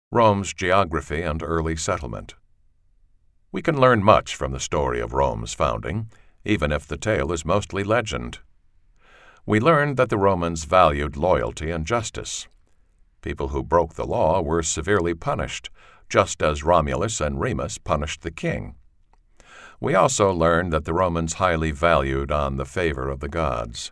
Rome's geography and early settlement. We can learn much from the story of Rome's founding, even if the tale is mostly legend. We learn that the Romans valued loyalty and justice. People who broke the law were severely punished, just as Romulus and Remus punished the king. We also learn that the Romans highly valued on the favor of the gods.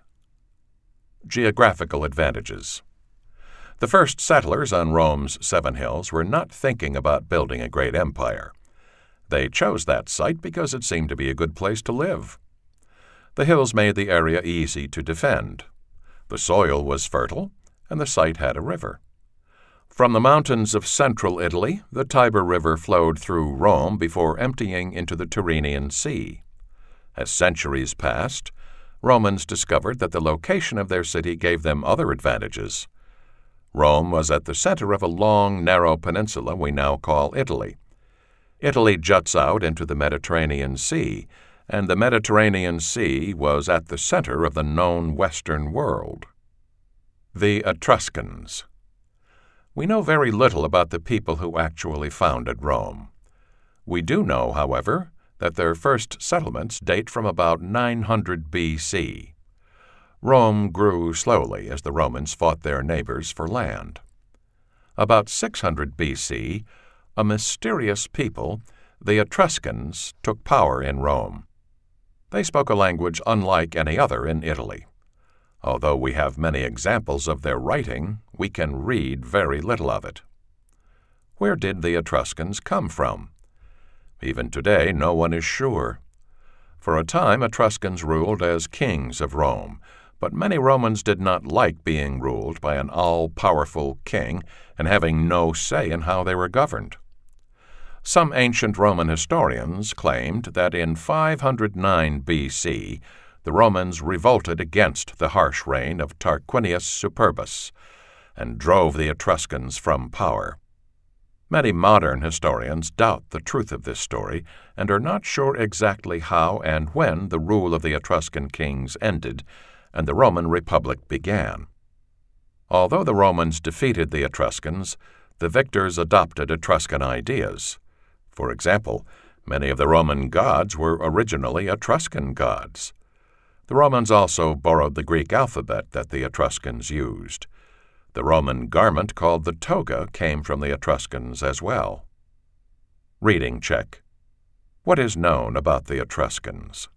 Geographical advantages. The first settlers on Rome's 7 hills were not thinking about building a great empire. They chose that site because it seemed to be a good place to live. The hills made the area easy to defend. The soil was fertile, and the site had a river. From the mountains of central Italy, the Tiber River flowed through Rome before emptying into the Tyrrhenian Sea. As centuries passed, Romans discovered that the location of their city gave them other advantages. Rome was at the center of a long, narrow peninsula we now call Italy. Italy juts out into the Mediterranean Sea, and the Mediterranean Sea was at the center of the known Western world. The Etruscans. We know very little about the people who actually founded Rome. We do know, however, that their first settlements date from about 900 B.C. Rome grew slowly as the Romans fought their neighbors for land. About 600 B.C., a mysterious people, the Etruscans, took power in Rome. They spoke a language unlike any other in Italy. Although we have many examples of their writing, we can read very little of it. Where did the Etruscans come from? Even today, no one is sure. For a time, Etruscans ruled as kings of Rome, but many Romans did not like being ruled by an all-powerful king and having no say in how they were governed. Some ancient Roman historians claimed that in 509 B.C., the Romans revolted against the harsh reign of Tarquinius Superbus and drove the Etruscans from power. Many modern historians doubt the truth of this story and are not sure exactly how and when the rule of the Etruscan kings ended and the Roman Republic began. Although the Romans defeated the Etruscans, the victors adopted Etruscan ideas. For example, many of the Roman gods were originally Etruscan gods. The Romans also borrowed the Greek alphabet that the Etruscans used. The Roman garment called the toga came from the Etruscans as well. Reading check. What is known about the Etruscans?